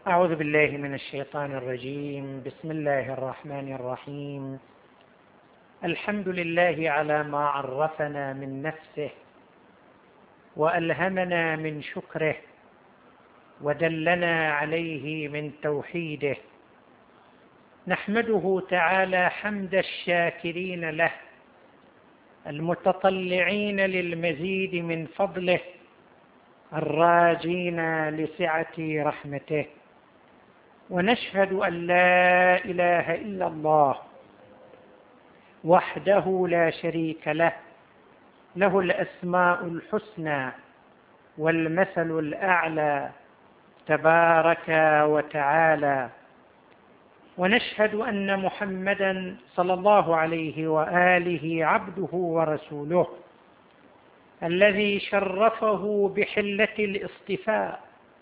أعوذ بالله من الشيطان الرجيم. بسم الله الرحمن الرحيم. الحمد لله على ما عرفنا من نفسه وألهمنا من شكره ودلنا عليه من توحيده. نحمده تعالى حمد الشاكرين له المتطلعين للمزيد من فضله الراجين لسعة رحمته. ونشهد أن لا إله إلا الله وحده لا شريك له، له الأسماء الحسنى والمثل الأعلى تبارك وتعالى. ونشهد أن محمدا صلى الله عليه وآله عبده ورسوله الذي شرفه بحلة الاصطفاء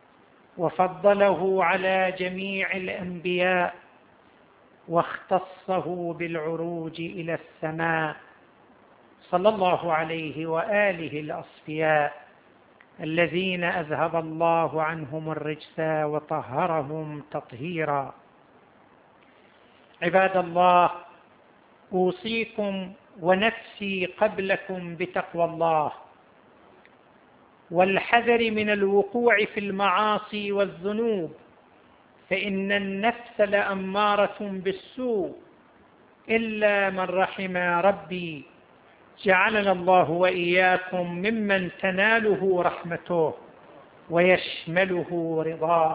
وفضله على جميع الأنبياء واختصه بالعروج إلى السماء، صلى الله عليه وآله الأصفياء الذين أذهب الله عنهم الرجس وطهرهم تطهيرا. عباد الله، أوصيكم ونفسي قبلكم بتقوى الله والحذر من الوقوع في المعاصي والذنوب، فإن النفس لأمارة بالسوء إلا من رحم ربي، جعلنا الله وإياكم ممن تناله رحمته ويشمله رضاه.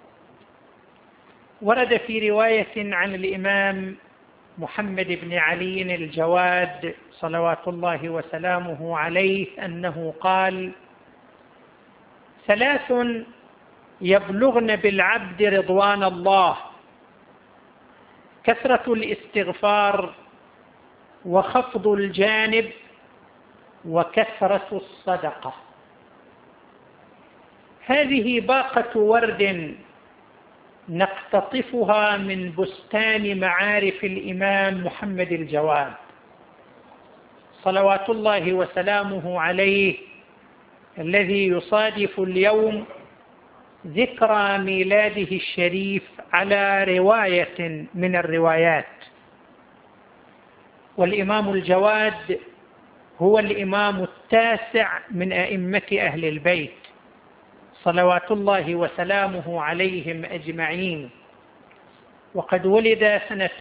ورد في رواية عن الإمام محمد بن علي الجواد صلوات الله وسلامه عليه أنه قال: ثلاث يبلغن بالعبد رضوان الله: كثرة الاستغفار، وخفض الجانب، وكثرة الصدقة. هذه باقة ورد نقتطفها من بستان معارف الإمام محمد الجواد صلوات الله وسلامه عليه، الذي يصادف اليوم ذكرى ميلاده الشريف على رواية من الروايات. والإمام الجواد هو الإمام التاسع من أئمة أهل البيت صلوات الله وسلامه عليهم أجمعين، وقد ولد سنة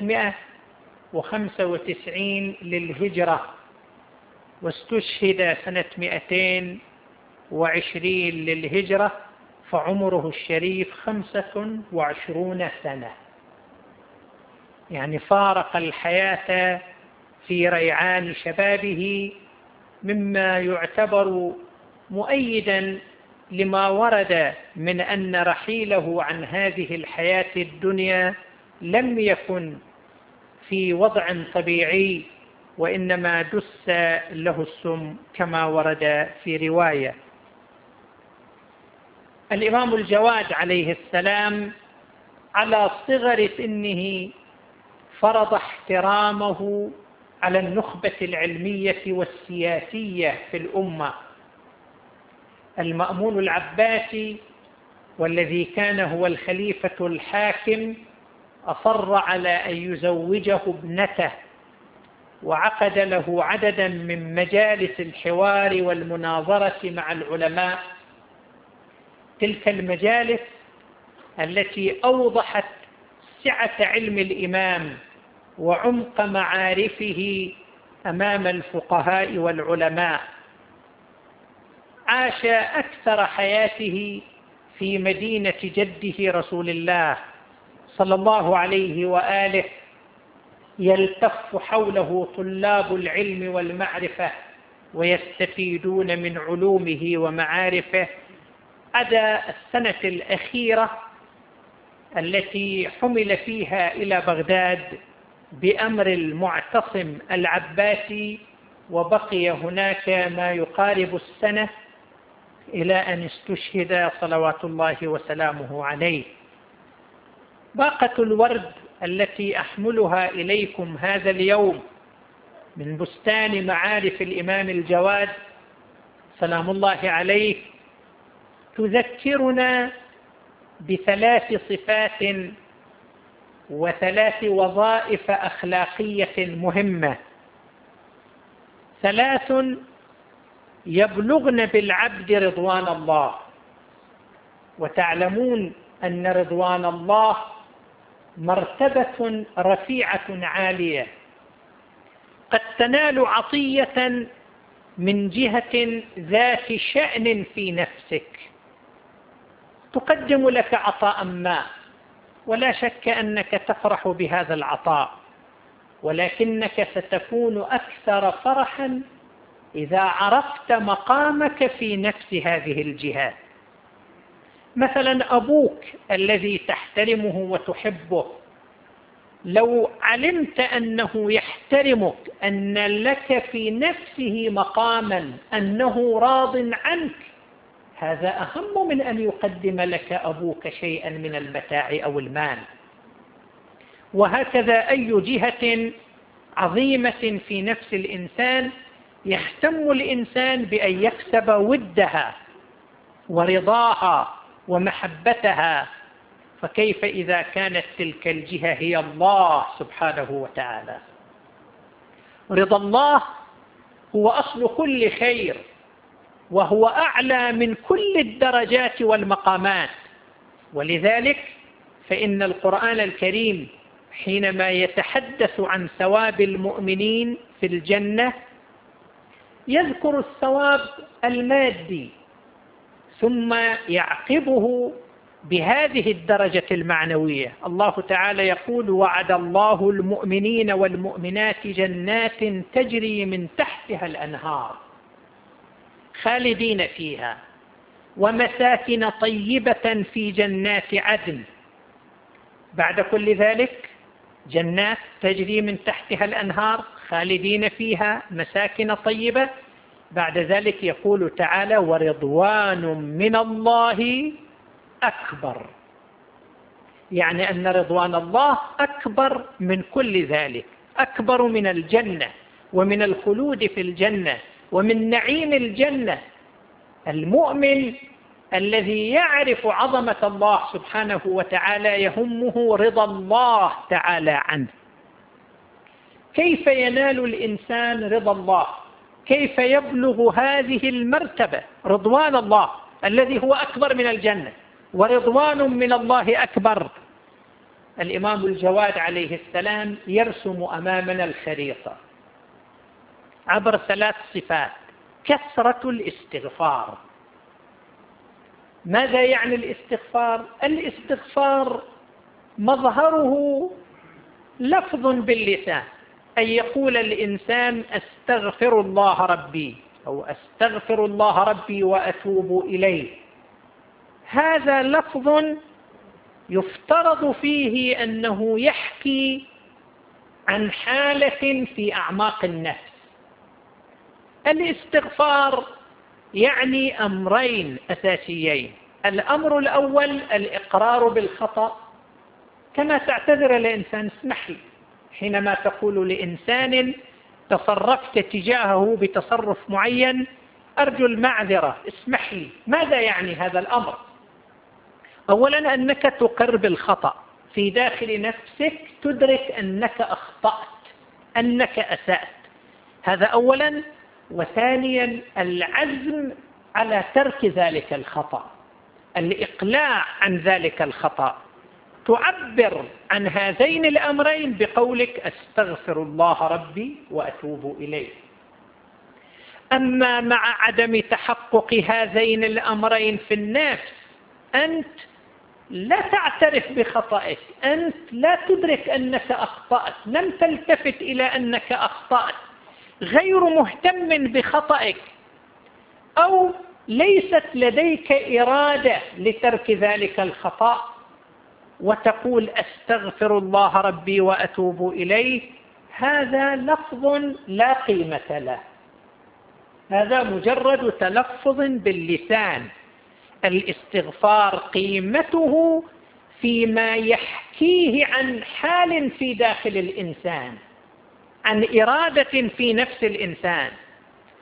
195 للهجرة، واستشهد سنة 220 للهجرة، فعمره الشريف 25 سنة، يعني فارق الحياة في ريعان شبابه، مما يعتبر مؤيدا لما ورد من أن رحيله عن هذه الحياة الدنيا لم يكن في وضع طبيعي، وإنما دس له السم كما ورد في رواية. الإمام الجواد عليه السلام على صغر سنه فرض احترامه على النخبة العلمية والسياسية في الأمة. المأمون العباسي، والذي كان هو الخليفة الحاكم، أصر على أن يزوجه ابنته، وعقد له عددا من مجالس الحوار والمناظرة مع العلماء. تلك المجالس التي أوضحت سعة علم الإمام وعمق معارفه أمام الفقهاء والعلماء. عاش أكثر حياته في مدينة جده رسول الله صلى الله عليه وآله، يلتف حوله طلاب العلم والمعرفة ويستفيدون من علومه ومعارفه، عدا السنة الأخيرة التي حمل فيها إلى بغداد بأمر المعتصم العباسي، وبقي هناك ما يقارب السنة إلى أن استشهد صلوات الله وسلامه عليه. باقة الورد التي أحملها إليكم هذا اليوم من بستان معارف الإمام الجواد سلام الله عليه تذكرنا ب3 صفات و3 وظائف أخلاقية مهمة، 3 يبلغن بالعبد رضوان الله. وتعلمون أن رضوان الله مرتبة رفيعة عالية، قد تنال عطية من جهة ذات شأن في نفسك، تقدم لك عطاء ما، ولا شك أنك تفرح بهذا العطاء، ولكنك ستكون أكثر فرحا إذا عرفت مقامك في نفس هذه الجهات. مثلا أبوك الذي تحترمه وتحبه، لو علمت أنه يحترمك، أن لك في نفسه مقاما، أنه راض عنك، هذا أهم من أن يقدم لك أبوك شيئا من المتاع أو المال. وهكذا أي جهة عظيمة في نفس الإنسان يهتم الإنسان بأن يكسب ودها ورضاها ومحبتها، فكيف إذا كانت تلك الجهة هي الله سبحانه وتعالى؟ رضا الله هو أصل كل خير، وهو أعلى من كل الدرجات والمقامات. ولذلك فإن القرآن الكريم حينما يتحدث عن ثواب المؤمنين في الجنة يذكر الثواب المادي، ثم يعقبه بهذه الدرجة المعنوية. الله تعالى يقول: وعد الله المؤمنين والمؤمنات جنات تجري من تحتها الأنهار خالدين فيها ومساكن طيبة في جنات عدن. بعد كل ذلك جنات تجري من تحتها الأنهار خالدين فيها مساكن طيبة. بعد ذلك يقول تعالى: ورضوان من الله أكبر، يعني أن رضوان الله أكبر من كل ذلك، أكبر من الجنة ومن الخلود في الجنة ومن نعيم الجنة. المؤمن الذي يعرف عظمة الله سبحانه وتعالى يهمه رضا الله تعالى عنه. كيف ينال الإنسان رضا الله؟ كيف يبلغ هذه المرتبة رضوان الله الذي هو أكبر من الجنة؟ ورضوان من الله أكبر. الإمام الجواد عليه السلام يرسم أمامنا الخريطة عبر 3 صفات. كثرة الاستغفار. ماذا يعني الاستغفار؟ الاستغفار مظهره لفظ باللسان، أن يقول الإنسان: أستغفر الله ربي، أو أستغفر الله ربي وأتوب إليه. هذا لفظ يفترض فيه أنه يحكي عن حالة في أعماق النفس. الاستغفار يعني أمرين أساسيين. الأمر الأول الإقرار بالخطأ، كما تعتذر الإنسان: اسمح لي. حينما تقول لإنسان تصرفت تجاهه بتصرف معين: أرجو المعذرة، اسمح لي. ماذا يعني هذا الأمر؟ أولا أنك تقر بالخطأ في داخل نفسك، تدرك أنك أخطأت، أنك أسأت، هذا أولا. وثانيا العزم على ترك ذلك الخطأ، الإقلاع عن ذلك الخطأ. تعبر عن هذين الأمرين بقولك: أستغفر الله ربي وأتوب إليه. أما مع عدم تحقق هذين الأمرين في النفس، أنت لا تعترف بخطئك، أنت لا تدرك أنك أخطأت، لم تلتفت إلى أنك أخطأت، غير مهتم بخطئك، أو ليست لديك إرادة لترك ذلك الخطأ، وتقول: أستغفر الله ربي وأتوب إليه. هذا لفظ لا قيمة له، هذا مجرد تلفظ باللسان. الاستغفار قيمته فيما يحكيه عن حال في داخل الإنسان، عن إرادة في نفس الإنسان.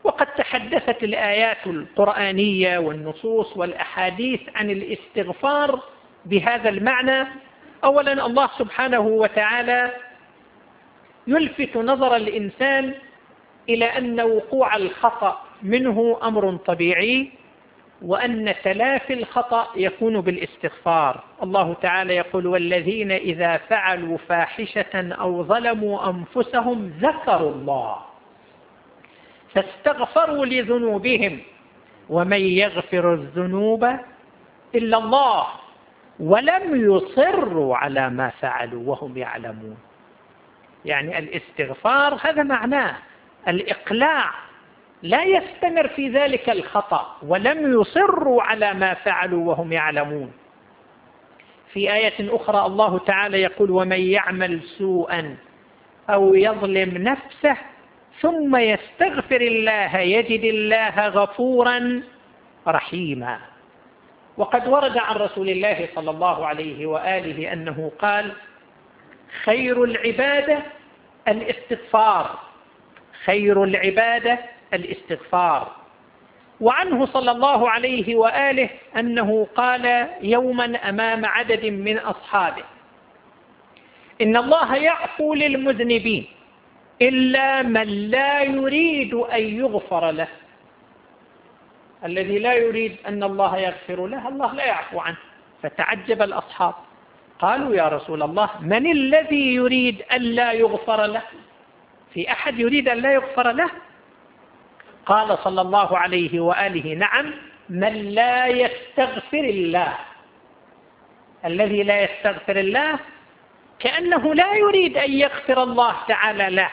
وقد تحدثت الآيات القرآنية والنصوص والأحاديث عن الاستغفار بهذا المعنى. أولا الله سبحانه وتعالى يلفت نظر الإنسان إلى أن وقوع الخطأ منه أمر طبيعي، وأن تلافي الخطأ يكون بالاستغفار. الله تعالى يقول: والذين إذا فعلوا فاحشة أو ظلموا أنفسهم ذكروا الله فاستغفروا لذنوبهم ومن يغفر الذنوب إلا الله ولم يصروا على ما فعلوا وهم يعلمون. يعني الاستغفار هذا معناه الإقلاع، لا يستمر في ذلك الخطأ، ولم يصروا على ما فعلوا وهم يعلمون. في آية أخرى الله تعالى يقول: ومن يعمل سوءا أو يظلم نفسه ثم يستغفر الله يجد الله غفورا رحيما. وقد ورد عن رسول الله صلى الله عليه وآله أنه قال: خير العبادة الاستغفار، خير العبادة الاستغفار. وعنه صلى الله عليه وآله أنه قال يوما أمام عدد من أصحابه: إن الله يعفو للمذنبين إلا من لا يريد أن يغفر له. الذي لا يريد أن الله يغفر له الله لا يعفو عنه. فتعجب الأصحاب، قالوا: يا رسول الله، من الذي يريد أن لا يغفر له؟ في أحد يريد أن لا يغفر له؟ قال صلى الله عليه وآله: نعم، من لا يستغفر الله. الذي لا يستغفر الله كأنه لا يريد أن يغفر الله تعالى له.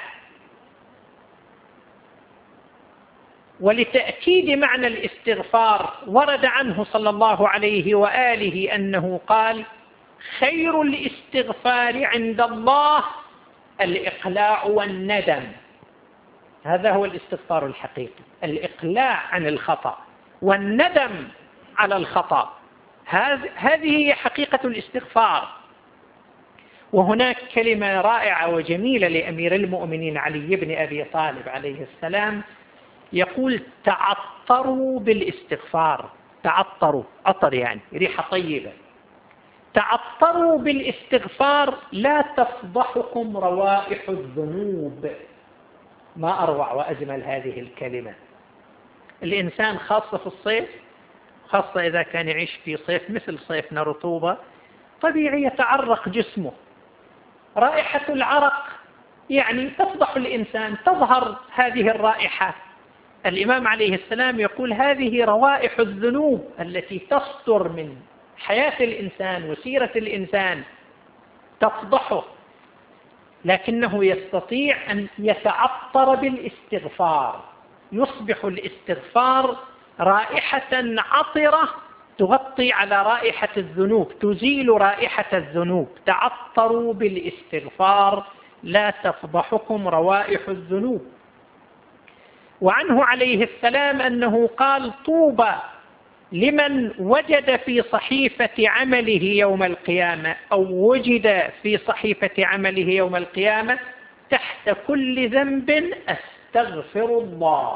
ولتأكيد معنى الاستغفار ورد عنه صلى الله عليه وآله أنه قال: خير الاستغفار عند الله الإقلاع والندم. هذا هو الاستغفار الحقيقي، الإقلاع عن الخطأ والندم على الخطأ. هذه هي حقيقة الاستغفار. وهناك كلمة رائعة وجميلة لأمير المؤمنين علي بن أبي طالب عليه السلام، يقول: تعطروا بالاستغفار. تعطروا، عطر يعني ريحة طيبة. تعطروا بالاستغفار لا تفضحكم روائح الذنوب. ما أروع وأجمل هذه الكلمة. الإنسان خاصة في الصيف، خاصة إذا كان يعيش في صيف مثل صيفنا رطوبة، طبيعي يتعرق جسمه. رائحة العرق يعني تفضح الإنسان، تظهر هذه الرائحة. الإمام عليه السلام يقول: هذه روائح الذنوب التي تصدر من حياة الإنسان وسيرة الإنسان تفضحه، لكنه يستطيع أن يتعطر بالاستغفار. يصبح الاستغفار رائحة عطرة تغطي على رائحة الذنوب، تزيل رائحة الذنوب. تعطروا بالاستغفار لا تفضحكم روائح الذنوب. وعنه عليه السلام أنه قال: طوبى لمن وجد في صحيفة عمله يوم القيامة، أو وجد في صحيفة عمله يوم القيامة تحت كل ذنب أستغفر الله.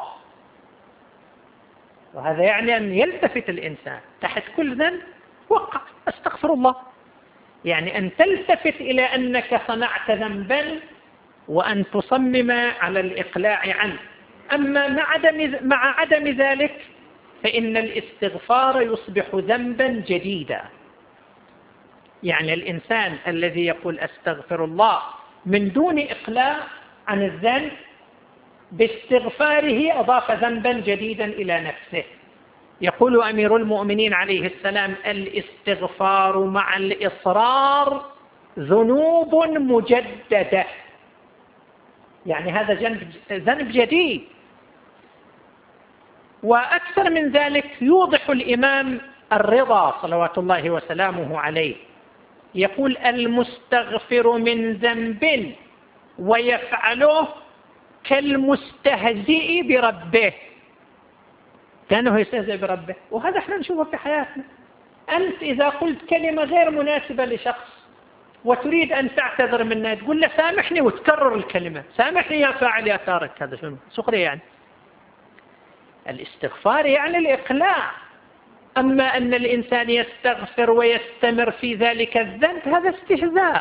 وهذا يعني أن يلتفت الإنسان تحت كل ذنب وقع أستغفر الله، يعني أن تلتفت إلى أنك صنعت ذنبا وأن تصمم على الإقلاع عنه. أما مع عدم ذلك فإن الاستغفار يصبح ذنبا جديدا. يعني الإنسان الذي يقول أستغفر الله من دون إقلاع عن الذنب باستغفاره أضاف ذنبا جديدا إلى نفسه. يقول أمير المؤمنين عليه السلام: الاستغفار مع الإصرار ذنوب مجددة. يعني هذا ذنب جديد. وأكثر من ذلك يوضح الإمام الرضا صلوات الله وسلامه عليه، يقول: المستغفر من ذنب ويفعله كالمستهزئ بربه. كأنه يستهزئ بربه. وهذا احنا نشوفه في حياتنا. أنت إذا قلت كلمة غير مناسبة لشخص وتريد أن تعتذر منه، تقول له سامحني وتكرر الكلمة: سامحني يا فاعل يا تارك. هذا شنو؟ سخرية يعني. الاستغفار يعني الإقلاع. أما أن الإنسان يستغفر ويستمر في ذلك الذنب هذا استهزاء.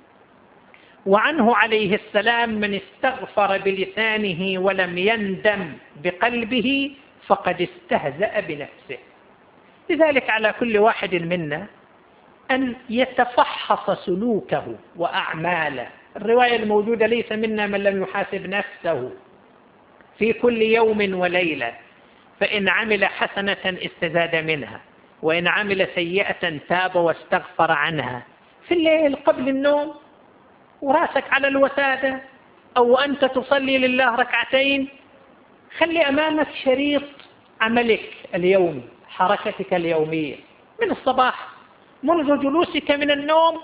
وعنه عليه السلام: من استغفر بلسانه ولم يندم بقلبه فقد استهزأ بنفسه. لذلك على كل واحد منا أن يتفحص سلوكه وأعماله. الرواية الموجودة: ليس منا من لم يحاسب نفسه في كل يوم وليلة، فإن عمل حسنة استزاد منها، وإن عمل سيئة تاب واستغفر عنها. في الليل قبل النوم وراسك على الوسادة أو أنت تصلي لله ركعتين، خلي أمامك شريط عملك اليومي، حركتك اليومية من الصباح منذ جلوسك من النوم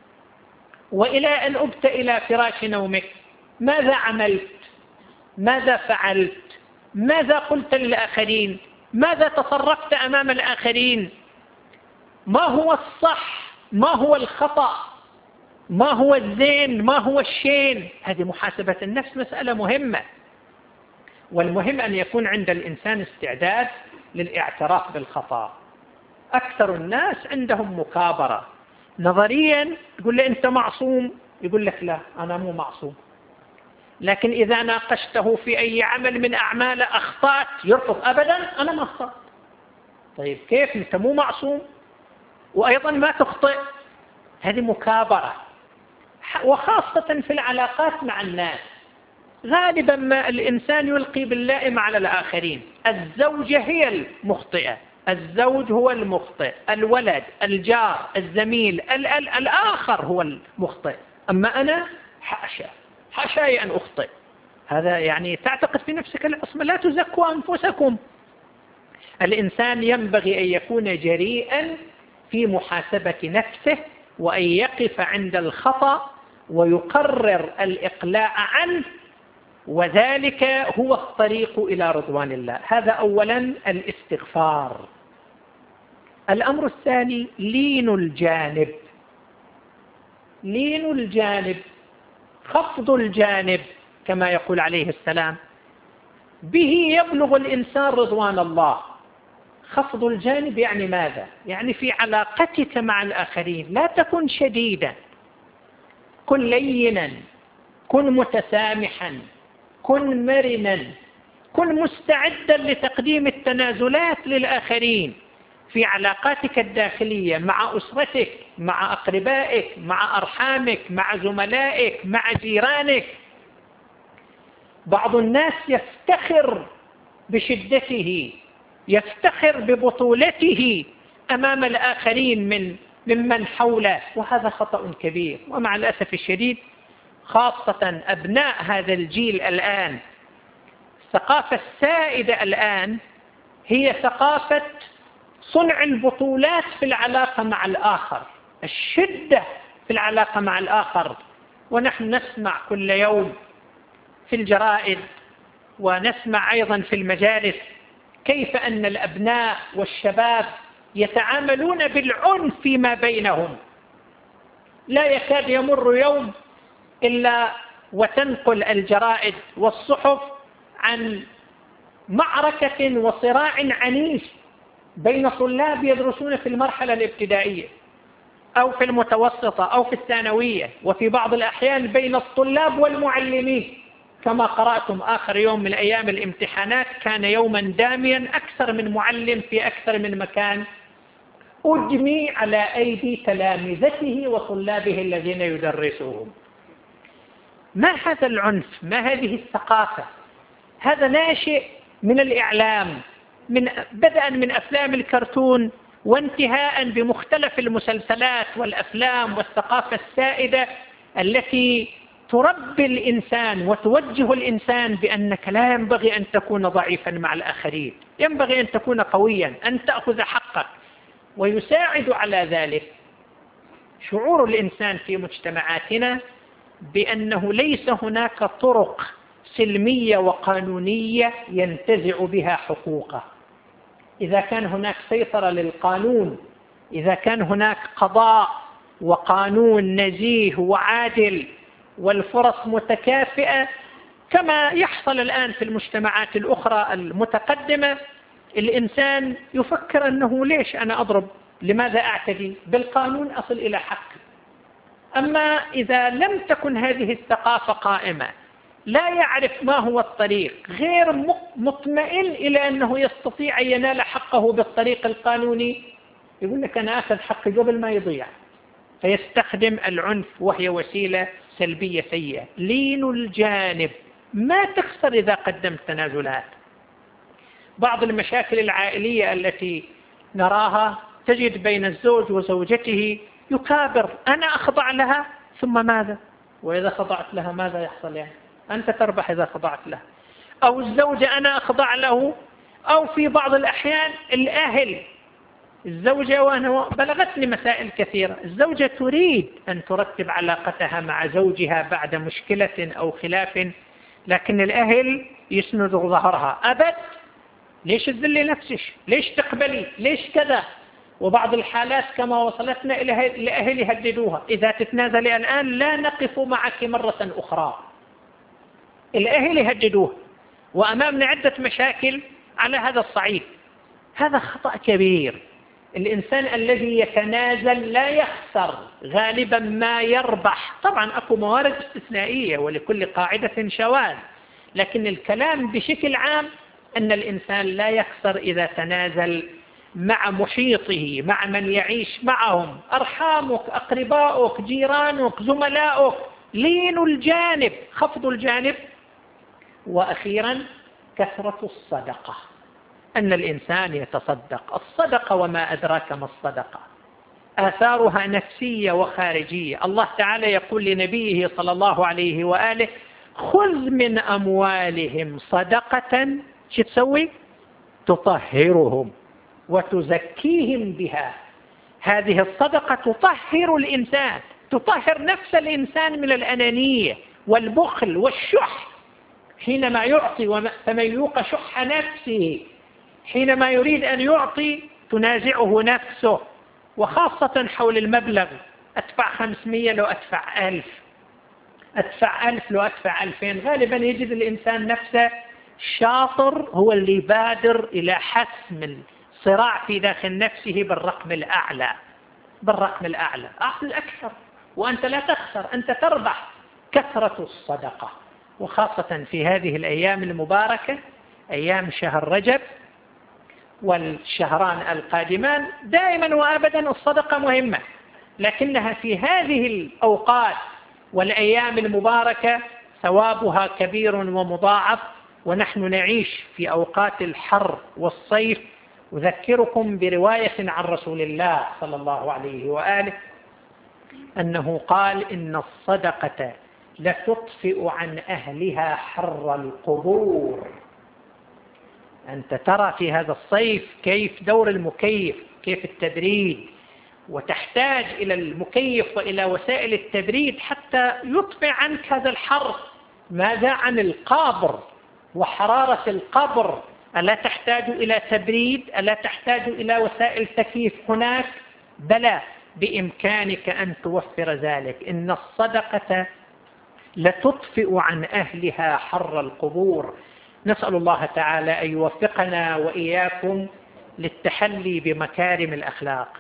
وإلى أن أبت إلى فراش نومك. ماذا عملت؟ ماذا فعلت؟ ماذا قلت للآخرين؟ ماذا تصرفت أمام الآخرين؟ ما هو الصح؟ ما هو الخطأ؟ ما هو الزين؟ ما هو الشين؟ هذه محاسبة النفس مسألة مهمة. والمهم أن يكون عند الإنسان استعداد للاعتراف بالخطأ. أكثر الناس عندهم مكابرة. نظريا تقول له أنت معصوم، يقول لك لا أنا مو معصوم. لكن إذا ناقشته في أي عمل من أعمال أخطأت يرفض: أبدا أنا ما أخطأت. طيب كيف أنت مو معصوم وأيضا ما تخطئ؟ هذه مكابرة. وخاصة في العلاقات مع الناس، غالبا ما الإنسان يلقي باللائم على الآخرين. الزوجة هي المخطئة، الزوج هو المخطئ، الولد، الجار، الزميل، الآخر هو المخطئ. أما أنا حاشاي أن أخطئ. هذا يعني تعتقد في نفسك العصمة. لا تزكوا أنفسكم. الإنسان ينبغي أن يكون جريئا في محاسبة نفسه، وأن يقف عند الخطأ ويقرر الإقلاع عنه، وذلك هو الطريق إلى رضوان الله. هذا أولا الاستغفار. الأمر الثاني لين الجانب. لين الجانب، خفض الجانب كما يقول عليه السلام: به يبلغ الإنسان رضوان الله. خفض الجانب يعني ماذا؟ يعني في علاقتك مع الآخرين لا تكن شديدا، كن لينا، كن متسامحا، كن مرنا، كن مستعدا لتقديم التنازلات للآخرين في علاقاتك الداخلية مع أسرتك، مع أقربائك، مع أرحامك، مع زملائك، مع جيرانك. بعض الناس يفتخر بشدته، يفتخر ببطولته أمام الآخرين ممن حوله، وهذا خطأ كبير. ومع الأسف الشديد خاصة أبناء هذا الجيل الآن، الثقافة السائدة الآن هي ثقافة صنع البطولات في العلاقة مع الآخر، الشدة في العلاقة مع الآخر. ونحن نسمع كل يوم في الجرائد ونسمع أيضا في المجالس كيف أن الأبناء والشباب يتعاملون بالعنف فيما بينهم. لا يكاد يمر يوم إلا وتنقل الجرائد والصحف عن معركة وصراع عنيف بين طلاب يدرسون في المرحلة الابتدائية أو في المتوسطة أو في الثانوية، وفي بعض الأحيان بين الطلاب والمعلمين. كما قرأتم آخر يوم من أيام الامتحانات كان يوما داميا، أكثر من معلم في أكثر من مكان أدمي على أيدي تلامذته وطلابه الذين يدرسوهم. ما هذا العنف؟ ما هذه الثقافة؟ هذا ناشئ من الإعلام، بدءا من أفلام الكرتون وانتهاء بمختلف المسلسلات والأفلام والثقافة السائدة التي تربي الإنسان وتوجه الإنسان بأنك لا ينبغي أن تكون ضعيفا مع الآخرين، ينبغي أن تكون قويا، أن تأخذ حقك. ويساعد على ذلك شعور الإنسان في مجتمعاتنا بأنه ليس هناك طرق سلمية وقانونية ينتزع بها حقوقه. إذا كان هناك سيطرة للقانون، إذا كان هناك قضاء وقانون نزيه وعادل والفرص متكافئة، كما يحصل الآن في المجتمعات الأخرى المتقدمة، الإنسان يفكر أنه ليش أنا أضرب، لماذا أعتدي، بالقانون أصل إلى حق. أما إذا لم تكن هذه الثقافة قائمة، لا يعرف ما هو الطريق، غير مطمئن إلى أنه يستطيع أن ينال حقه بالطريق القانوني، يقول لك أنا أخذ حقي قبل ما يضيع، فيستخدم العنف، وهي وسيلة سلبية سيئة. لين الجانب، ما تخسر إذا قدمت تنازلات. بعض المشاكل العائلية التي نراها تجد بين الزوج وزوجته يكابر، أنا أخضع لها ثم ماذا؟ وإذا خضعت لها ماذا يحصل؟ يعني أنت تربح إذا خضعت لها. أو الزوجة أنا أخضع له. أو في بعض الأحيان الأهل، الزوجة، وأنا بلغتني مسائل كثيرة، الزوجة تريد أن ترتب علاقتها مع زوجها بعد مشكلة أو خلاف، لكن الأهل يسندوا ظهرها، أبد، ليش تذلي نفسك، ليش تقبلي، ليش كذا. وبعض الحالات كما وصلتنا إلى الأهل يهددوها، إذا تتنازلي الآن لا نقف معك مرة أخرى. الأهل يهددوها، وأمامنا عدة مشاكل على هذا الصعيد. هذا خطأ كبير. الإنسان الذي يتنازل لا يخسر، غالبا ما يربح. طبعا أكو موارد استثنائية ولكل قاعدة شواذ، لكن الكلام بشكل عام أن الإنسان لا يخسر إذا تنازل مع محيطه، مع من يعيش معهم، أرحامك، أقرباؤك، جيرانك، زملاؤك. لين الجانب، خفض الجانب. وأخيرا كثرة الصدقة، أن الإنسان يتصدق. الصدقة وما أدراك ما الصدقة، آثارها نفسية وخارجية. الله تعالى يقول لنبيه صلى الله عليه وآله: خذ من أموالهم صدقة، شو تسوي؟ تطهرهم وتزكيهم بها. هذه الصدقة تطهر الإنسان، تطهر نفس الإنسان من الأنانية والبخل والشح. حينما يعطي، فمن يوق شح نفسه، حينما يريد أن يعطي تنازعه نفسه، وخاصة حول المبلغ. أدفع 500 لو أدفع 1000، أدفع 1000 لو أدفع 2000. غالبا يجد الإنسان نفسه شاطر، هو اللي يبادر إلى حسم الصراع في داخل نفسه بالرقم الأعلى، بالرقم الأعلى، أعطي أكثر وأنت لا تخسر، أنت تربح. كثرة الصدقة، وخاصة في هذه الأيام المباركة، أيام شهر رجب والشهران القادمان، دائما وأبدا الصدقة مهمة، لكنها في هذه الأوقات والأيام المباركة ثوابها كبير ومضاعف. ونحن نعيش في أوقات الحر والصيف. أذكركم برواية عن رسول الله صلى الله عليه وآله أنه قال: إن الصدقة لتطفئ عن أهلها حر القبور. أنت ترى في هذا الصيف كيف دور المكيف، كيف التبريد، وتحتاج إلى المكيف وإلى وسائل التبريد حتى يطفئ عنك هذا الحر. ماذا عن القبر وحرارة القبر؟ ألا تحتاج إلى تبريد؟ ألا تحتاج إلى وسائل تكييف هناك؟ بلى، بإمكانك أن توفر ذلك. إن الصدقة لتطفئ عن أهلها حر القبور. نسأل الله تعالى أن يوفقنا وإياكم للتحلي بمكارم الأخلاق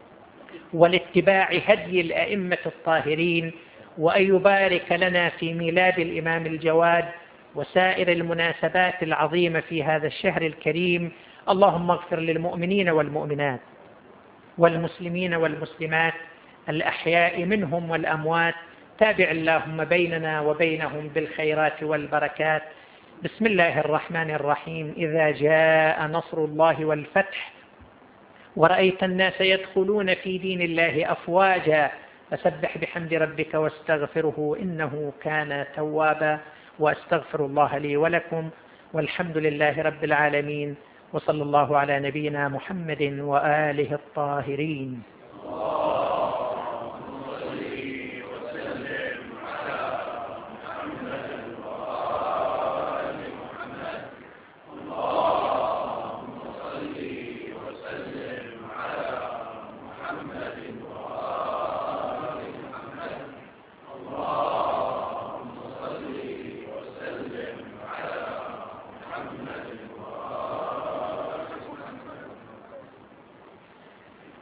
ولاتباع هدي الأئمة الطاهرين، وأن يبارك لنا في ميلاد الإمام الجواد وسائر المناسبات العظيمة في هذا الشهر الكريم. اللهم اغفر للمؤمنين والمؤمنات والمسلمين والمسلمات الأحياء منهم والأموات. تابع اللهم بيننا وبينهم بالخيرات والبركات. بسم الله الرحمن الرحيم. إذا جاء نصر الله والفتح ورأيت الناس يدخلون في دين الله أفواجا فسبح بحمد ربك واستغفره إنه كان توابا. وأستغفر الله لي ولكم، والحمد لله رب العالمين، وصلى الله على نبينا محمد وآله الطاهرين.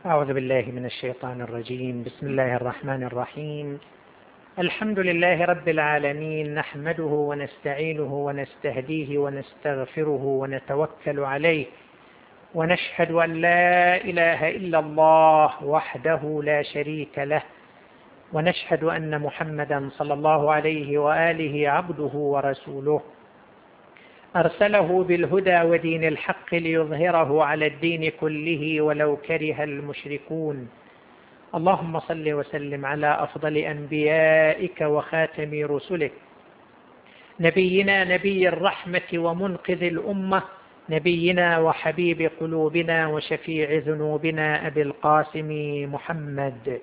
أعوذ بالله من الشيطان الرجيم. بسم الله الرحمن الرحيم. الحمد لله رب العالمين، نحمده ونستعينه ونستهديه ونستغفره ونتوكل عليه، ونشهد أن لا إله إلا الله وحده لا شريك له، ونشهد أن محمدا صلى الله عليه وآله عبده ورسوله، أرسله بالهدى ودين الحق ليظهره على الدين كله ولو كره المشركون. اللهم صل وسلم على أفضل أنبيائك وخاتم رسلك، نبينا نبي الرحمة ومنقذ الأمة، نبينا وحبيب قلوبنا وشفيع ذنوبنا أبي القاسم محمد.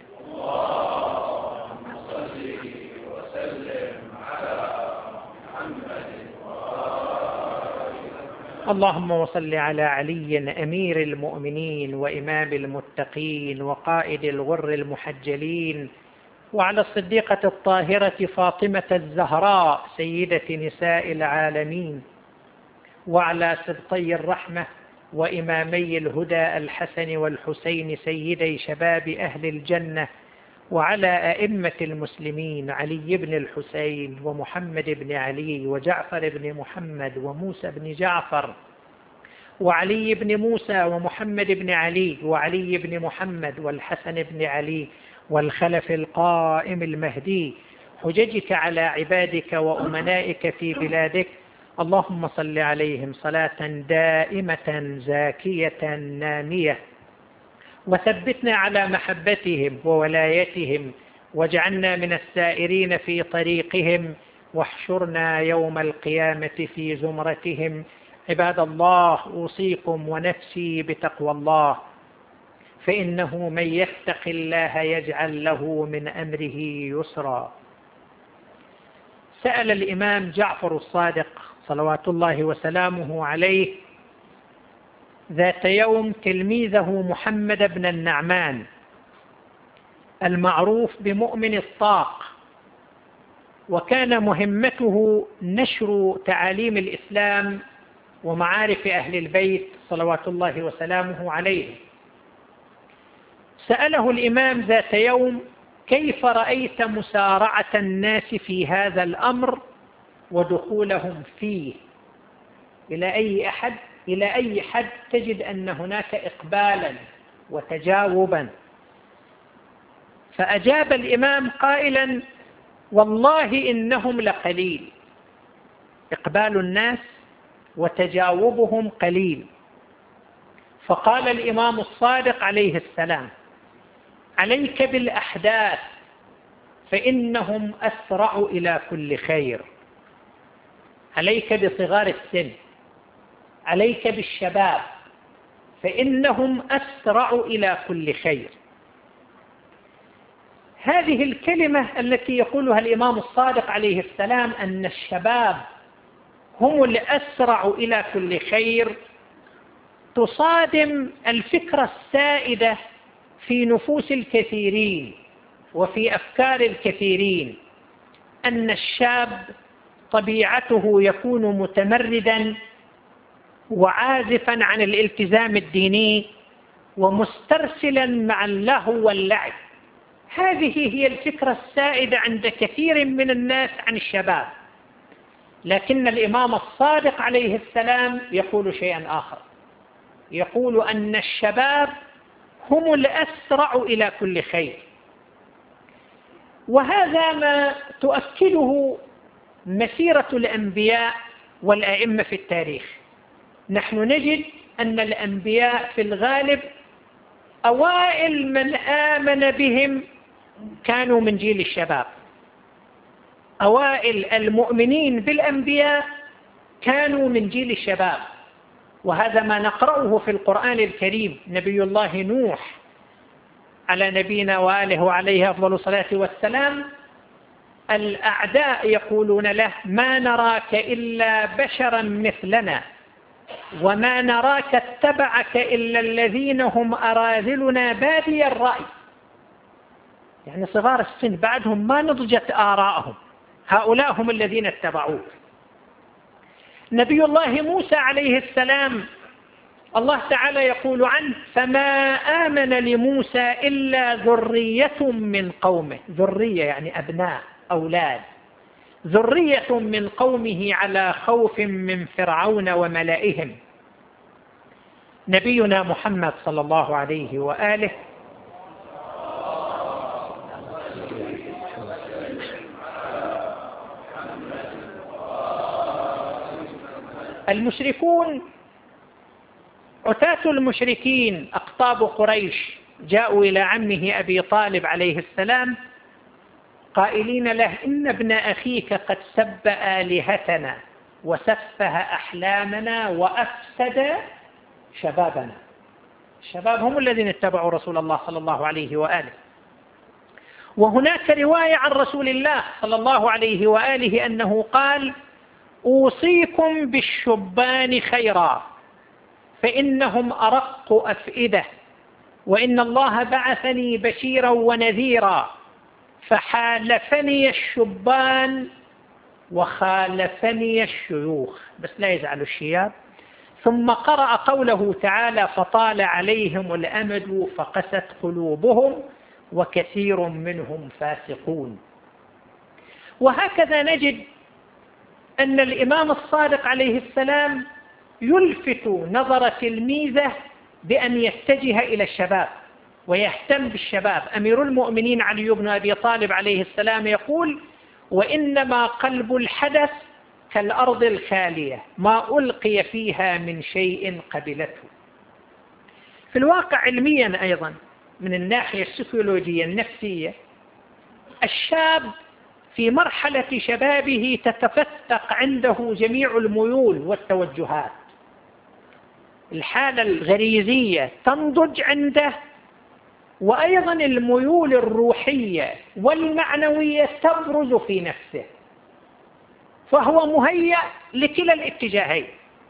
اللهم وصل على علي أمير المؤمنين وإمام المتقين وقائد الغر المحجلين، وعلى الصديقة الطاهرة فاطمة الزهراء سيدة نساء العالمين، وعلى سبطي الرحمة وإمامي الهدى الحسن والحسين سيدي شباب أهل الجنة، وعلى أئمة المسلمين علي بن الحسين ومحمد بن علي وجعفر بن محمد وموسى بن جعفر وعلي بن موسى ومحمد بن علي وعلي بن محمد والحسن بن علي والخلف القائم المهدي، حججك على عبادك وأمنائك في بلادك. اللهم صل عليهم صلاة دائمة زاكية نامية، وثبتنا على محبتهم وولايتهم، واجعلنا من السائرين في طريقهم، واحشرنا يوم القيامة في زمرتهم. عباد الله، أوصيكم ونفسي بتقوى الله، فإنه من يتق الله يجعل له من أمره يسرا. سأل الإمام جعفر الصادق صلوات الله وسلامه عليه ذات يوم تلميذه محمد بن النعمان المعروف بمؤمن الطاق، وكان مهمته نشر تعاليم الإسلام ومعارف أهل البيت صلوات الله وسلامه عليه. سأله الإمام ذات يوم: كيف رأيت مسارعة الناس في هذا الأمر ودخولهم فيه؟ إلى أي حد تجد أن هناك إقبالا وتجاوبا؟ فأجاب الإمام قائلا: والله إنهم لقليل، إقبال الناس وتجاوبهم قليل. فقال الإمام الصادق عليه السلام: عليك بالأحداث فإنهم أسرع إلى كل خير. عليك بصغار السن، عليك بالشباب، فإنهم أسرع إلى كل خير. هذه الكلمة التي يقولها الإمام الصادق عليه السلام أن الشباب هم الأسرع إلى كل خير تصادم الفكرة السائدة في نفوس الكثيرين وفي أفكار الكثيرين، أن الشاب طبيعته يكون متمردا وعازفا عن الالتزام الديني ومسترسلا مع اللهو واللعب. هذه هي الفكرة السائدة عند كثير من الناس عن الشباب، لكن الإمام الصادق عليه السلام يقول شيئا آخر، يقول أن الشباب هم الأسرع إلى كل خير. وهذا ما تؤكده مسيرة الأنبياء والأئمة في التاريخ. نحن نجد أن الأنبياء في الغالب أوائل من آمن بهم كانوا من جيل الشباب، أوائل المؤمنين بالأنبياء كانوا من جيل الشباب. وهذا ما نقرأه في القرآن الكريم. نبي الله نوح على نبينا وآله وعليه أفضل الصلاة والسلام، الأعداء يقولون له: ما نراك إلا بشرا مثلنا وما نراك اتبعك إلا الذين هم أراذلنا بادي الرأي. يعني صغار السن بعدهم ما نضجت آراءهم، هؤلاء هم الذين اتبعوه. نبي الله موسى عليه السلام الله تعالى يقول عنه: فما آمن لموسى إلا ذرية من قومه. ذرية يعني أبناء، أولاد. ذرية من قومه على خوف من فرعون وملئهم. نبينا محمد صلى الله عليه وآله المشركون، عتاة المشركين أقطاب قريش، جاءوا إلى عمه أبي طالب عليه السلام قائلين له: إن ابن أخيك قد سب آلهتنا وسفه أحلامنا وأفسد شبابنا. الشباب هم الذين اتبعوا رسول الله صلى الله عليه وآله. وهناك رواية عن رسول الله صلى الله عليه وآله أنه قال: أوصيكم بالشبان خيرا فإنهم أرق أفئدة، وإن الله بعثني بشيرا ونذيرا، فحالفني الشبان وخالفني الشيوخ. بس لا يزعل الشياب. ثم قرأ قوله تعالى: فطال عليهم الأمد فقست قلوبهم وكثير منهم فاسقون. وهكذا نجد أن الإمام الصادق عليه السلام يلفت نظر تلميذه بأن يتجه إلى الشباب ويهتم بالشباب. أمير المؤمنين علي بن أبي طالب عليه السلام يقول: وإنما قلب الحدث كالأرض الخالية ما ألقي فيها من شيء قبلته. في الواقع علميا أيضا من الناحية السيكولوجية النفسية، الشاب في مرحلة شبابه تتفتق عنده جميع الميول والتوجهات. الحالة الغريزية تنضج عنده، وأيضا الميول الروحية والمعنوية تبرز في نفسه، فهو مهيأ لكلا الاتجاهين،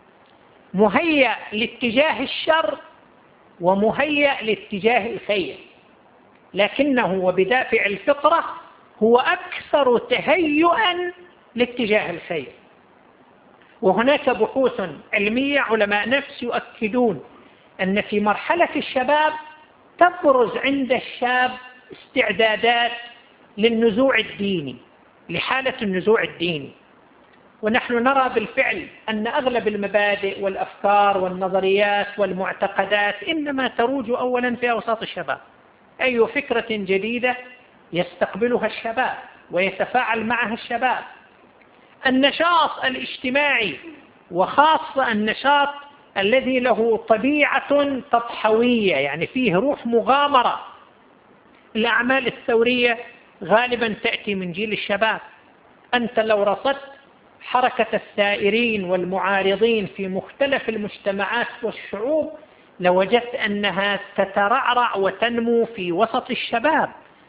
مهيأ لاتجاه الشر ومهيأ لاتجاه الخير، لكنه وبدافع الفطرة هو أكثر تهيئا لاتجاه الخير. وهناك بحوث علمية علماء نفس يؤكدون أن في مرحلة الشباب تبرز عند الشاب استعدادات للنزوع الديني، لحالة النزوع الديني. ونحن نرى بالفعل أن أغلب المبادئ والأفكار والنظريات والمعتقدات إنما تروج أولا في أوساط الشباب. أي فكرة جديدة يستقبلها الشباب ويتفاعل معها الشباب. النشاط الاجتماعي، وخاصة النشاط الذي له طبيعة تضحوية، يعني فيه روح مغامرة. الأعمال الثورية غالبا تأتي من جيل الشباب. أنت لو رصدت حركة الثائرين والمعارضين في مختلف المجتمعات والشعوب لوجدت أنها تترعرع وتنمو في وسط الشباب.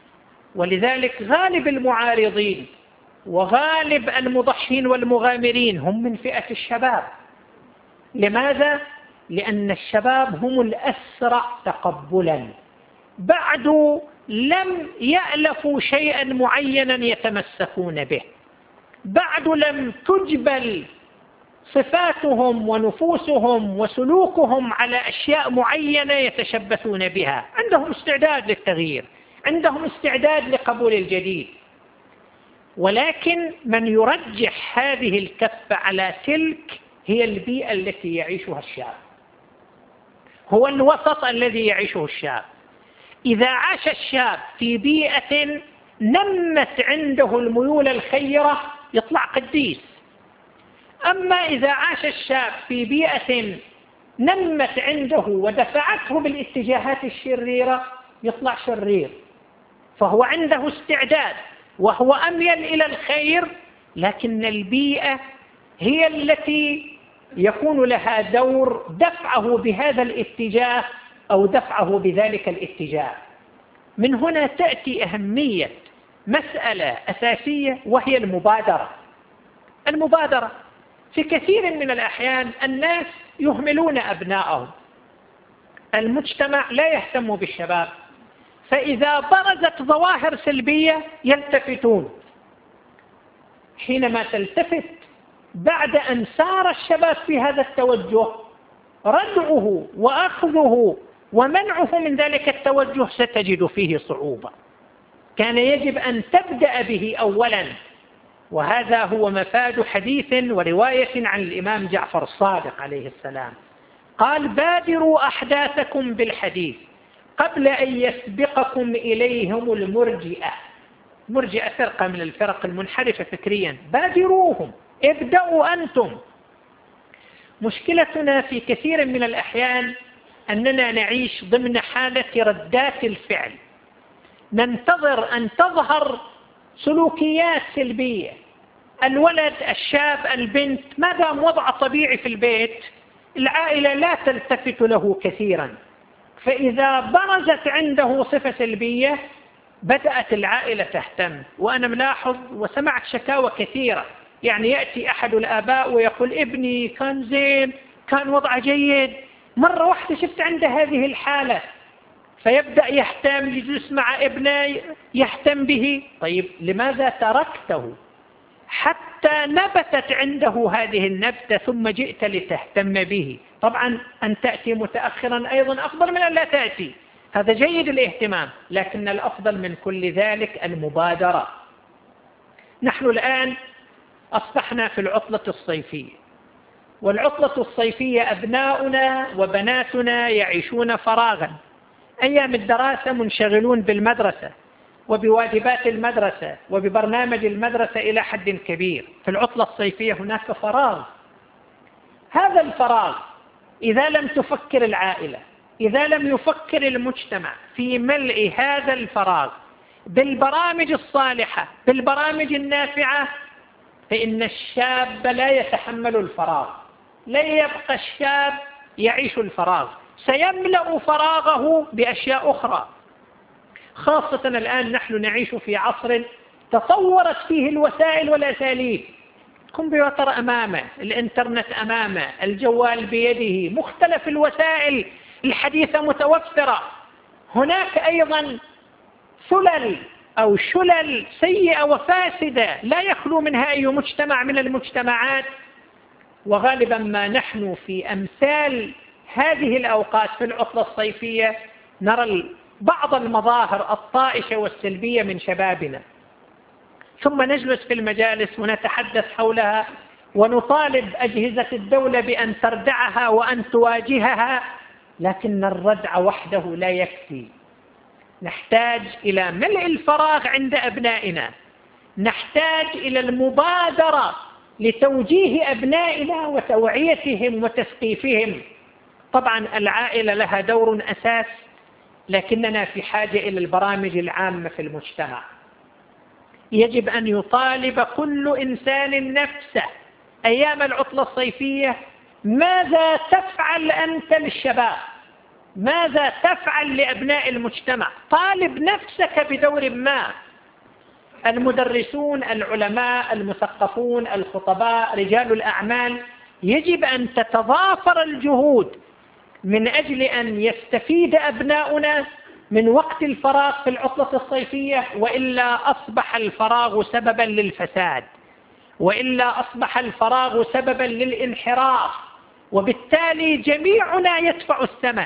ولذلك غالب المعارضين وغالب المضحين والمغامرين هم من فئة الشباب. لماذا؟ لأن الشباب هم الأسرع تقبلا، بعد لم يألفوا شيئا معينا يتمسكون به، بعد لم تجبل صفاتهم ونفوسهم وسلوكهم على أشياء معينة يتشبثون بها. عندهم استعداد للتغيير، عندهم استعداد لقبول الجديد. ولكن من يرجح هذه الكفة على تلك هي البيئة التي يعيشها الشاب، هو الوسط الذي يعيشه الشاب. إذا عاش الشاب في بيئة نمت عنده الميول الخيرة يطلع قديس. أما إذا عاش الشاب في بيئة نمت عنده ودفعته بالاتجاهات الشريرة يطلع شرير. فهو عنده استعداد وهو أميل إلى الخير، لكن البيئة هي التي يكون لها دور دفعه بهذا الاتجاه أو دفعه بذلك الاتجاه. من هنا تأتي أهمية مسألة أساسية وهي المبادرة. المبادرة في كثير من الأحيان الناس يهملون أبنائهم، المجتمع لا يهتم بالشباب، فإذا برزت ظواهر سلبية يلتفتون. حينما تلتفت بعد أن سار الشباب في هذا التوجه ردعه وأخذه ومنعه من ذلك التوجه ستجد فيه صعوبة. كان يجب أن تبدأ به أولا، وهذا هو مفاد حديث ورواية عن الإمام جعفر الصادق عليه السلام، قال: بادروا أحداثكم بالحديث قبل أن يسبقكم إليهم المرجئة. مرجئة فرقة من الفرق المنحرفة فكريا، بادروهم، ابدأوا أنتم. مشكلتنا في كثير من الأحيان أننا نعيش ضمن حالة ردات الفعل، ننتظر أن تظهر سلوكيات سلبية. الولد، الشاب، البنت ما دام وضع طبيعي في البيت العائلة لا تلتفت له كثيرا، فإذا برزت عنده صفة سلبية بدأت العائلة تهتم. وأنا ملاحظ وسمعت شكاوى كثيرة، يعني يأتي أحد الآباء ويقول: ابني كان زين، كان وضعه جيد، مرة واحدة شفت عنده هذه الحالة، فيبدأ يهتم، يجلس مع ابنه يهتم به. طيب لماذا تركته حتى نبتت عنده هذه النبتة ثم جئت لتهتم به؟ طبعا أن تأتي متأخرا أيضا أفضل من أن لا تأتي، هذا جيد الاهتمام، لكن الأفضل من كل ذلك المبادرة. نحن الآن أصبحنا في العطلة الصيفية، والعطلة الصيفية أبناؤنا وبناتنا يعيشون فراغا. أيام الدراسة منشغلون بالمدرسة وبواجبات المدرسة وببرنامج المدرسة إلى حد كبير. في العطلة الصيفية هناك فراغ. هذا الفراغ إذا لم تفكر العائلة، إذا لم يفكر المجتمع في ملء هذا الفراغ بالبرامج الصالحة، بالبرامج النافعة، فإن الشاب لا يتحمل الفراغ. لا يبقى الشاب يعيش الفراغ، سيملأ فراغه بأشياء أخرى. خاصة الآن نحن نعيش في عصر تطورت فيه الوسائل والأساليب. الكمبيوتر أمامه، الإنترنت أمامه، الجوال بيده، مختلف الوسائل الحديثة متوفرة. هناك أيضا سلل أو شلل سيئة وفاسدة لا يخلو منها أي مجتمع من المجتمعات. وغالبا ما نحن في أمثال هذه الأوقات في العطلة الصيفية نرى بعض المظاهر الطائشة والسلبية من شبابنا، ثم نجلس في المجالس ونتحدث حولها ونطالب أجهزة الدولة بأن تردعها وأن تواجهها، لكن الردع وحده لا يكفي. نحتاج إلى ملء الفراغ عند أبنائنا، نحتاج إلى المبادرة لتوجيه أبنائنا وتوعيتهم وتثقيفهم. طبعا العائلة لها دور أساس، لكننا في حاجة إلى البرامج العامة في المجتمع. يجب أن يطالب كل إنسان نفسه أيام العطلة الصيفية: ماذا تفعل أنت للشباب؟ ماذا تفعل لأبناء المجتمع؟ طالب نفسك بدور ما. المدرسون، العلماء، المثقفون، الخطباء، رجال الأعمال، يجب أن تتضافر الجهود من أجل أن يستفيد أبناؤنا من وقت الفراغ في العطلة الصيفية، وإلا أصبح الفراغ سببا للفساد، وإلا أصبح الفراغ سببا للانحراف، وبالتالي جميعنا يدفع الثمن.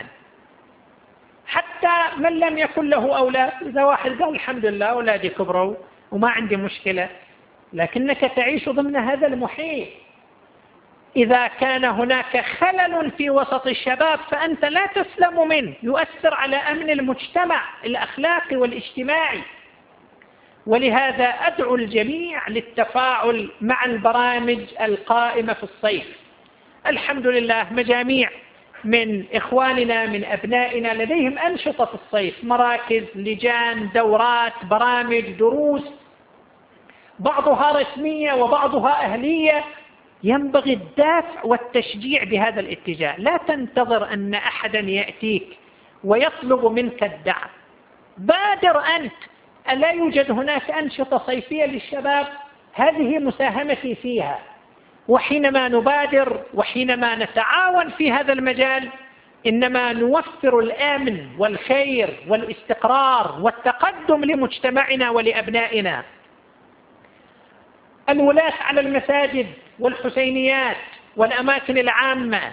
حتى من لم يكن له أولاد، إذا واحد قال الحمد لله أولادي كبروا وما عندي مشكلة، لكنك تعيش ضمن هذا المحيط. إذا كان هناك خلل في وسط الشباب فأنت لا تسلم منه، يؤثر على أمن المجتمع الأخلاقي والاجتماعي. ولهذا أدعو الجميع للتفاعل مع البرامج القائمة في الصيف. الحمد لله مجاميع من إخواننا من أبنائنا لديهم أنشطة في الصيف، مراكز، لجان، دورات، برامج، دروس، بعضها رسمية وبعضها أهلية. ينبغي الدافع والتشجيع بهذا الاتجاه. لا تنتظر أن أحدا يأتيك ويطلب منك الدعم، بادر أنت. ألا يوجد هناك أنشطة صيفية للشباب؟ هذه مساهمتي فيها. وحينما نبادر وحينما نتعاون في هذا المجال إنما نوفر الأمن والخير والاستقرار والتقدم لمجتمعنا ولأبنائنا. الولاة على المساجد والحسينيات والأماكن العامة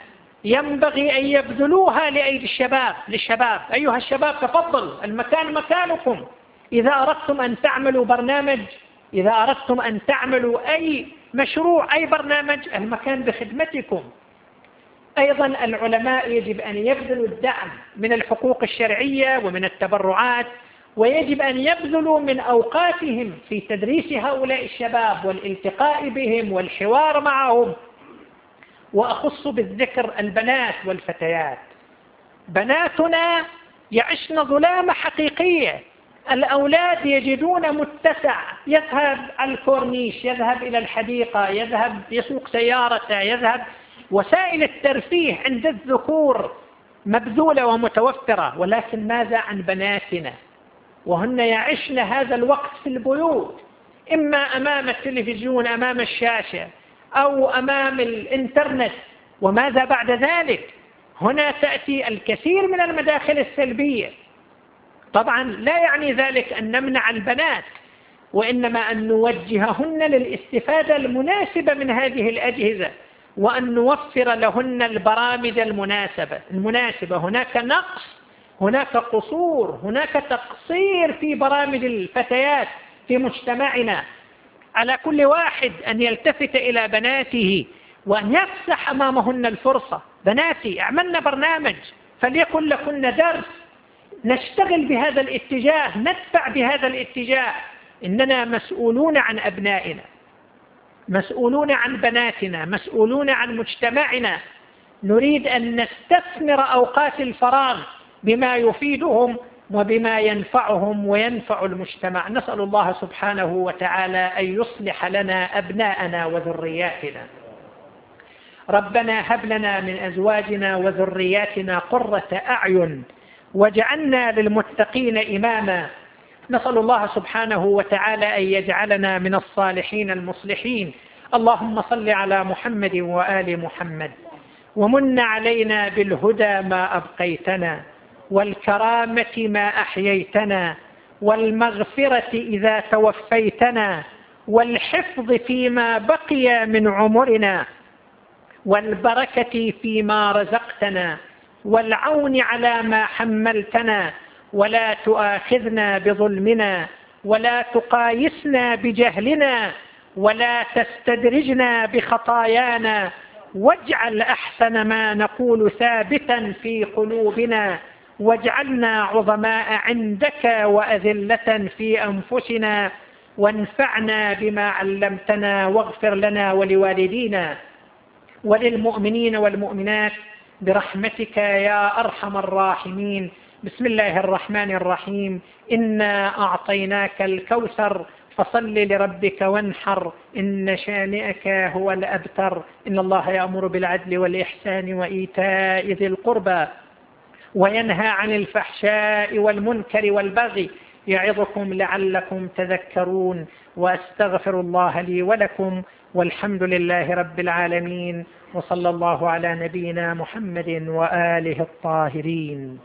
ينبغي أن يبذلوها لأيدي للشباب. أيها الشباب تفضل، المكان مكانكم. إذا أردتم أن تعملوا برنامج، إذا أردتم أن تعملوا أي مشروع، أي برنامج، المكان بخدمتكم. أيضا العلماء يجب أن يبذلوا الدعم من الحقوق الشرعية ومن التبرعات، ويجب أن يبذلوا من أوقاتهم في تدريس هؤلاء الشباب والالتقاء بهم والحوار معهم. وأخص بالذكر البنات والفتيات. بناتنا يعشن ظلامة حقيقية. الأولاد يجدون متسع، يذهب على الكورنيش، يذهب إلى الحديقة، يذهب يسوق سيارته، يذهب. وسائل الترفيه عند الذكور مبذولة ومتوفرة، ولكن ماذا عن بناتنا؟ وهن يعشن هذا الوقت في البيوت، إما أمام التلفزيون، أمام الشاشة، أو أمام الإنترنت. وماذا بعد ذلك؟ هنا تأتي الكثير من المداخل السلبية. طبعا لا يعني ذلك أن نمنع البنات، وإنما أن نوجههن للاستفادة المناسبة من هذه الأجهزة، وأن نوفر لهن البرامج المناسبة. هناك نقص، هناك قصور، هناك تقصير في برامج الفتيات في مجتمعنا. على كل واحد أن يلتفت إلى بناته وأن يفتح أمامهن الفرصة. بناتي اعملنا برنامج، فليكن لكن درس، نشتغل بهذا الاتجاه، ندفع بهذا الاتجاه. إننا مسؤولون عن أبنائنا، مسؤولون عن بناتنا، مسؤولون عن مجتمعنا. نريد أن نستثمر أوقات الفراغ بما يفيدهم وبما ينفعهم وينفع المجتمع. نسأل الله سبحانه وتعالى أن يصلح لنا أبناءنا وذرياتنا. ربنا هب لنا من أزواجنا وذرياتنا قرة أعين واجعلنا للمتقين إماما. نسأل الله سبحانه وتعالى أن يجعلنا من الصالحين المصلحين. اللهم صل على محمد وآل محمد، ومن علينا بالهدى ما أبقيتنا، والكرامة ما أحييتنا، والمغفرة إذا توفيتنا، والحفظ فيما بقي من عمرنا، والبركة فيما رزقتنا، والعون على ما حملتنا، ولا تؤاخذنا بظلمنا، ولا تقايسنا بجهلنا، ولا تستدرجنا بخطايانا، واجعل أحسن ما نقول ثابتا في قلوبنا، واجعلنا عظماء عندك وأذلة في أنفسنا، وانفعنا بما علمتنا، واغفر لنا ولوالدينا وللمؤمنين والمؤمنات برحمتك يا أرحم الراحمين. بسم الله الرحمن الرحيم. إنا أعطيناك الكوثر فصل لربك وانحر، إن شانئك هو الأبتر. إن الله يأمر بالعدل والإحسان وإيتاء ذي القربى وينهى عن الفحشاء والمنكر والبغي، يعظكم لعلكم تذكرون. وأستغفر الله لي ولكم، والحمد لله رب العالمين، وصلى الله على نبينا محمد وآله الطاهرين.